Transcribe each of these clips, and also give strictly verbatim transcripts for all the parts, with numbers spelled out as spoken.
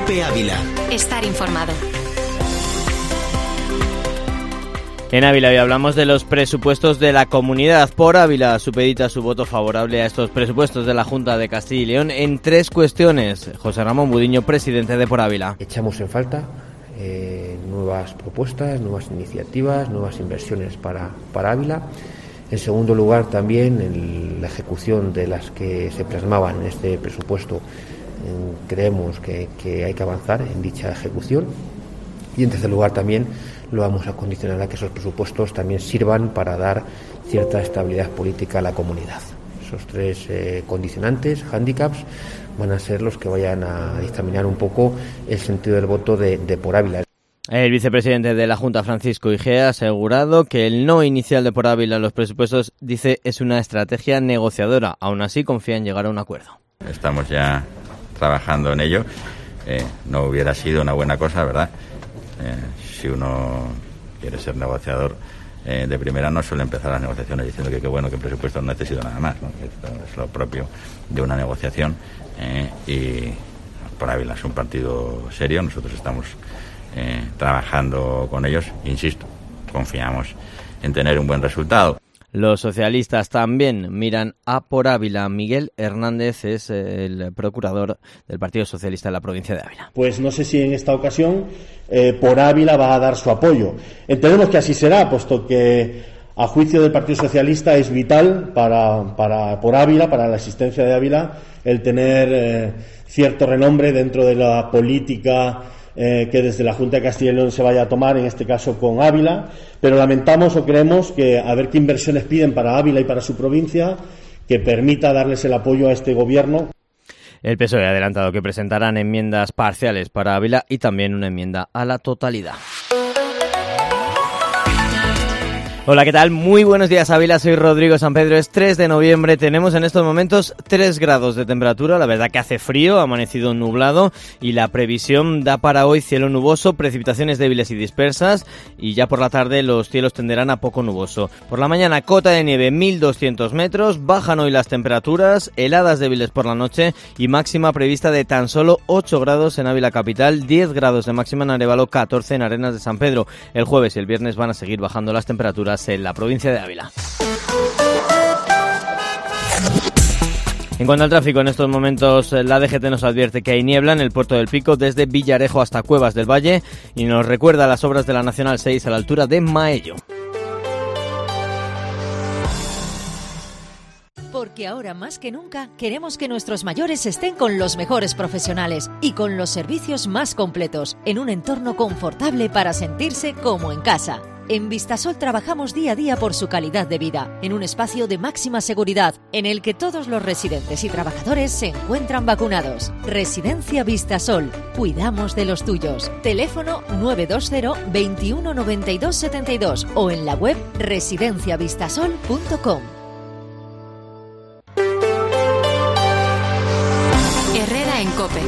COPE Ávila. Estar informado. En Ávila hoy hablamos de los presupuestos de la Comunidad. Por Ávila supedita su voto favorable a estos presupuestos de la Junta de Castilla y León en tres cuestiones. José Ramón Budiño, presidente de Por Ávila. Echamos en falta eh, nuevas propuestas, nuevas iniciativas, nuevas inversiones para, para Ávila. En segundo lugar, también en la ejecución de las que se plasmaban en este presupuesto, eh, creemos que, que hay que avanzar en dicha ejecución. Y en tercer lugar, también lo vamos a condicionar a que esos presupuestos también sirvan para dar cierta estabilidad política a la comunidad. Esos tres eh, condicionantes, hándicaps, van a ser los que vayan a dictaminar un poco el sentido del voto de, de Por Ávila. El vicepresidente de la Junta, Francisco Igea, ha asegurado que el no inicial de Por Ávila en los presupuestos, dice, es una estrategia negociadora. Aún así, confía en llegar a un acuerdo. Estamos ya trabajando en ello. Eh, no hubiera sido una buena cosa, ¿verdad? Eh, si uno quiere ser negociador eh, de primera, no suele empezar las negociaciones diciendo que qué bueno que el presupuesto no necesita nada más, ¿no? Esto es lo propio de una negociación eh, y Por Ávila es un partido serio. Nosotros estamos eh, trabajando con ellos, insisto, confiamos en tener un buen resultado. Los socialistas también miran a Por Ávila. Miguel Hernández es el procurador del Partido Socialista de la provincia de Ávila. Pues no sé si en esta ocasión eh, Por Ávila va a dar su apoyo. Entendemos que así será, puesto que a juicio del Partido Socialista es vital para, para Por Ávila, para la existencia de Ávila, el tener eh, cierto renombre dentro de la política Eh, que desde la Junta de Castilla y León se vaya a tomar, en este caso con Ávila, pero lamentamos o creemos que a ver qué inversiones piden para Ávila y para su provincia que permita darles el apoyo a este gobierno. El P S O E ha adelantado que presentarán enmiendas parciales para Ávila y también una enmienda a la totalidad. Hola, ¿qué tal? Muy buenos días, Ávila. Soy Rodrigo San Pedro. Es tres de noviembre. Tenemos en estos momentos tres grados de temperatura. La verdad que hace frío, ha amanecido nublado y la previsión da para hoy cielo nuboso, precipitaciones débiles y dispersas, y ya por la tarde los cielos tenderán a poco nuboso. Por la mañana, cota de nieve mil doscientos metros. Bajan hoy las temperaturas, heladas débiles por la noche y máxima prevista de tan solo ocho grados en Ávila capital, diez grados de máxima en Arévalo, catorce en Arenas de San Pedro. El jueves y el viernes van a seguir bajando las temperaturas en la provincia de Ávila. En cuanto al tráfico, en estos momentos la D G T nos advierte que hay niebla en el puerto del Pico desde Villarejo hasta Cuevas del Valle y nos recuerda las obras de la Nacional seis a la altura de Maello. Porque ahora más que nunca queremos que nuestros mayores estén con los mejores profesionales y con los servicios más completos, en un entorno confortable para sentirse como en casa. En Vistasol trabajamos día a día por su calidad de vida, en un espacio de máxima seguridad, en el que todos los residentes y trabajadores se encuentran vacunados. Residencia Vistasol. Cuidamos de los tuyos. Teléfono nueve dos cero, veintiuno noventa y dos setenta y dos o en la web residencia vistasol punto com. Herrera en COPE.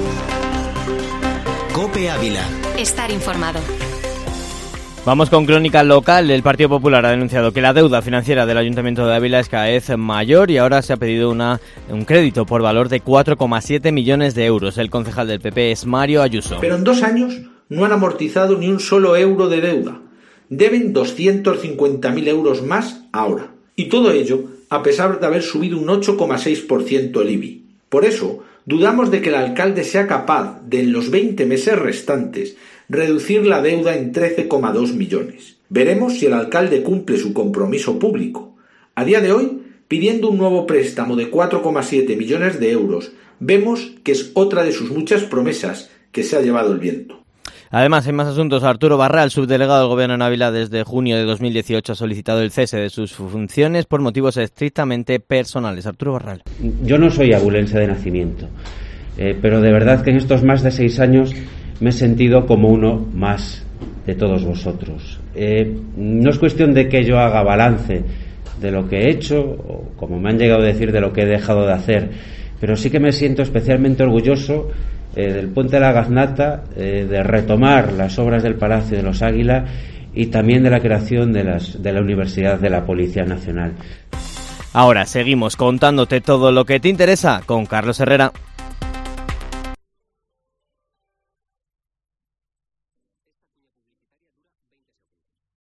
COPE Ávila. Estar informado. Vamos con crónica local. El Partido Popular ha denunciado que la deuda financiera del Ayuntamiento de Ávila es cada vez mayor y ahora se ha pedido una, un crédito por valor de cuatro coma siete millones de euros. El concejal del P P es Mario Ayuso. Pero en dos años no han amortizado ni un solo euro de deuda. Deben doscientos cincuenta mil euros más ahora. Y todo ello a pesar de haber subido un ocho coma seis por ciento el I B I. Por eso, dudamos de que el alcalde sea capaz de, en los veinte meses restantes, reducir la deuda en trece coma dos millones. Veremos si el alcalde cumple su compromiso público. A día de hoy, pidiendo un nuevo préstamo de cuatro coma siete millones de euros, vemos que es otra de sus muchas promesas que se ha llevado el viento. Además, en más asuntos, Arturo Barral, subdelegado del Gobierno en Ávila desde junio de dos mil dieciocho, ha solicitado el cese de sus funciones por motivos estrictamente personales. Arturo Barral. Yo no soy abulense de nacimiento, eh, pero de verdad que en estos más de seis años me he sentido como uno más de todos vosotros. Eh, no es cuestión de que yo haga balance de lo que he hecho, o como me han llegado a decir, de lo que he dejado de hacer, pero sí que me siento especialmente orgulloso eh, del Puente de la Gaznata, eh, de retomar las obras del Palacio de los Águila y también de la creación de, las, de la Universidad de la Policía Nacional. Ahora seguimos contándote todo lo que te interesa con Carlos Herrera.